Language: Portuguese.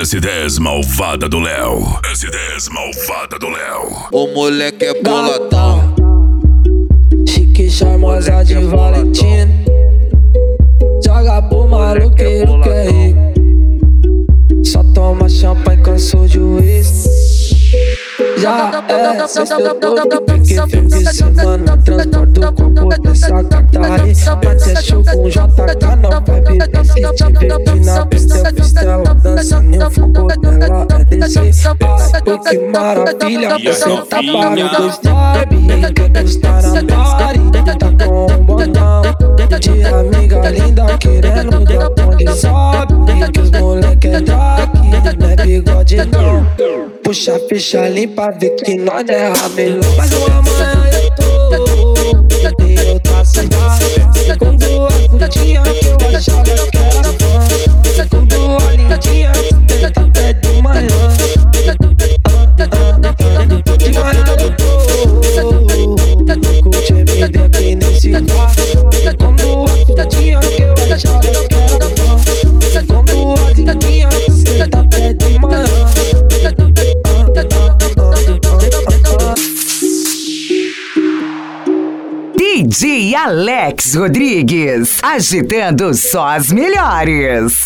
S10 malvada do Léo. S10 malvada do Léo. O moleque é boladão. Chique, charmosa de Valentina. Joga pro maluqueiro que é rico. Só toma champanhe, cansou de uísque. Já é sexta todo pique, fim de semana. Transporta o corpo dessa gata aí. Até show com JK, não vai beber. Se tiver na pista, eu fiz ela dançando. O fogo dela é descer. Ai, pô, que maravilha. Você tá para dois nobres. Todos tá na party. Tá com um bonão de amiga linda querendo dar onde sobe. Que os moleque é daqui, não é bigode não. Puxa a ficha limpa, vê que nós é ramelão. Mas amanhã eu tô em outra cidade. Com duas frutinhas que eu achava que era fã. Com duas lindinhas, até de manhã. De manhã eu tô curte MD aqui nesse bar. Com duas frutinhas que eu achava que era fã. Com duas lindinhas, até de manhã. DJ Alex Rodrigues, agitando só as melhores.